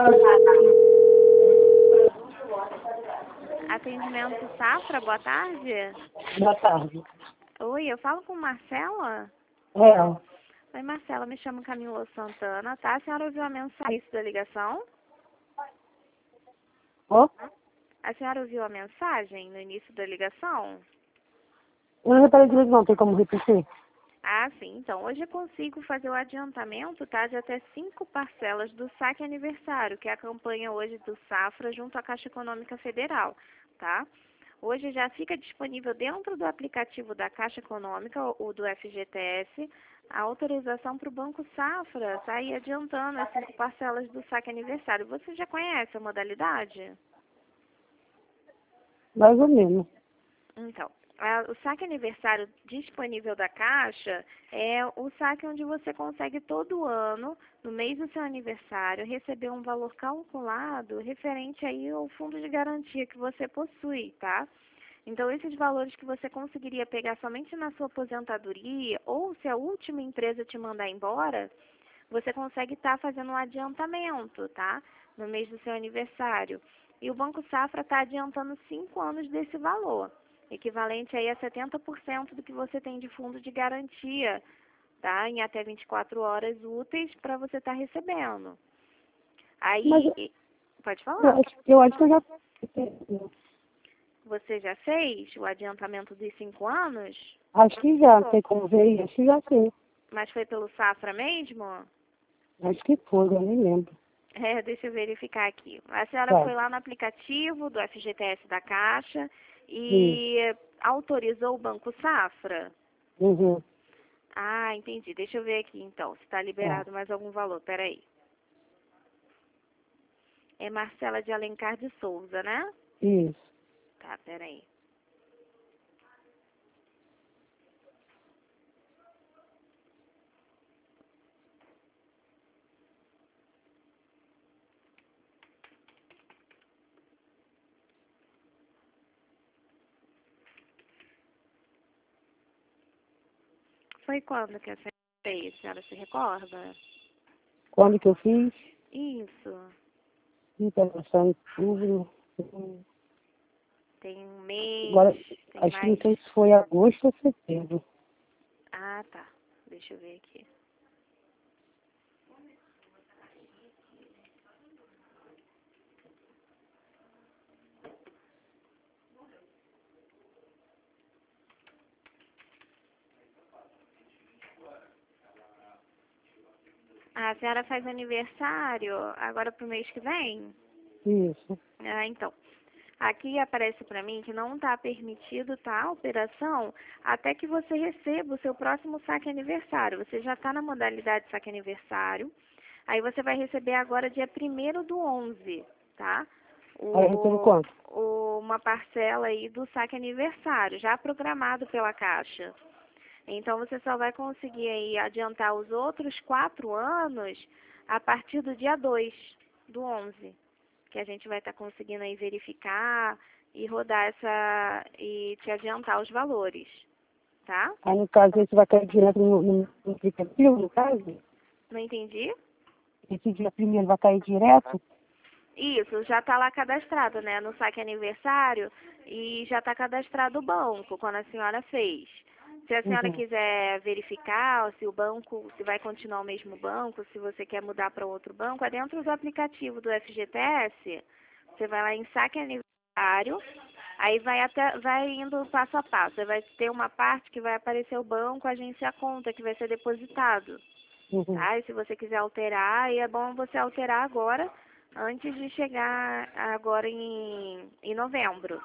Atendimento Safra, boa tarde. Boa tarde. Oi, eu falo com Marcela? É, Oi, Marcela, me chamo Camila Santana, tá? A senhora ouviu a mensagem da ligação? ó, A senhora ouviu a mensagem no início da ligação? eu não reparei direito não, tem como repetir? Ah, sim. Então, hoje eu consigo fazer o adiantamento, tá? De até 5 parcelas do Saque Aniversário, que é a campanha hoje do Safra junto à Caixa Econômica Federal, tá? Hoje já fica disponível dentro do aplicativo da Caixa Econômica, ou do FGTS, a autorização para o Banco Safra sair adiantando as 5 parcelas do Saque Aniversário. Você já conhece a modalidade? Mais ou menos. Então, o saque aniversário disponível da Caixa é o saque onde você consegue todo ano, no mês do seu aniversário, receber um valor calculado referente aí ao fundo de garantia que você possui, tá? Então, esses valores que você conseguiria pegar somente na sua aposentadoria ou se a última empresa te mandar embora, você consegue estar fazendo um adiantamento, tá? No mês do seu aniversário. E o Banco Safra está adiantando 5 anos desse valor, equivalente aí a 70% do que você tem de fundo de garantia, tá? Em até 24 horas úteis para você estar recebendo. Mas Aí, pode falar. eu acho que eu já... Você já fez o adiantamento dos 5 anos? Acho que já, não sei como veio, acho que já sei. Mas foi pelo Safra mesmo? Acho que foi, eu nem lembro. Deixa eu verificar aqui. A senhora Tá. foi lá no aplicativo do FGTS da Caixa Sim. e autorizou o Banco Safra? Uhum. Ah, entendi. Deixa eu ver aqui, então, se está liberado mais algum valor. Peraí. É Marcela de Alencar de Souza, né? Isso. Tá, peraí. Foi quando que a senhora fez? A senhora se recorda? Quando que eu fiz? Isso. Internação em outubro. Tem um mês, Agora, tem acho que não mais... sei se foi agosto ou setembro. Ah, tá. Deixa eu ver aqui. Ah, a senhora faz aniversário agora pro mês que vem? Isso. Ah, então. Aqui aparece para mim que não está permitido, tá, a operação até que você receba o seu próximo saque aniversário. Você já está na modalidade saque aniversário. Aí você vai receber agora dia 1º do 11, tá? Aí eu recebo quanto? Uma parcela aí do saque aniversário, já programado pela Caixa. Então você só vai conseguir aí adiantar os outros 4 anos a partir do dia 2/11, que a gente vai estar conseguindo aí verificar e rodar e te adiantar os valores, tá? Aí no caso esse vai cair direto no aplicativo, no caso? Não entendi? Esse dia primeiro vai cair direto? Isso, já está lá cadastrado, né, no saque aniversário e já está cadastrado o banco quando a senhora fez. Se a senhora Uhum. quiser verificar se o banco, se vai continuar o mesmo banco, se você quer mudar para outro banco, é dentro do aplicativo do FGTS. Você vai lá em saque aniversário, aí vai indo passo a passo. Aí vai ter uma parte que vai aparecer o banco, agência conta, que vai ser depositado. Uhum. Tá? E se você quiser alterar, aí é bom você alterar agora, antes de chegar agora em novembro,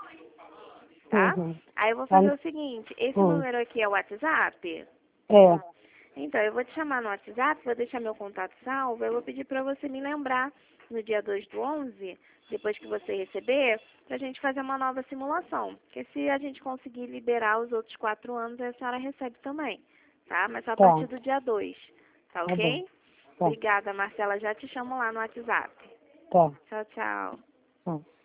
tá? Uhum. Aí eu vou Aí, fazer o seguinte, esse uhum. número aqui é o WhatsApp? É, Então, eu vou te chamar no WhatsApp, vou deixar meu contato salvo, eu vou pedir para você me lembrar no dia 2/11, depois que você receber, para a gente fazer uma nova simulação. Porque se a gente conseguir liberar os outros 4 anos, a senhora recebe também, tá? Mas só a tá, partir do dia 2, tá tá bom, ok? tá, Obrigada, Marcela. Já te chamo lá no WhatsApp. tá, Tchau, tchau. tá.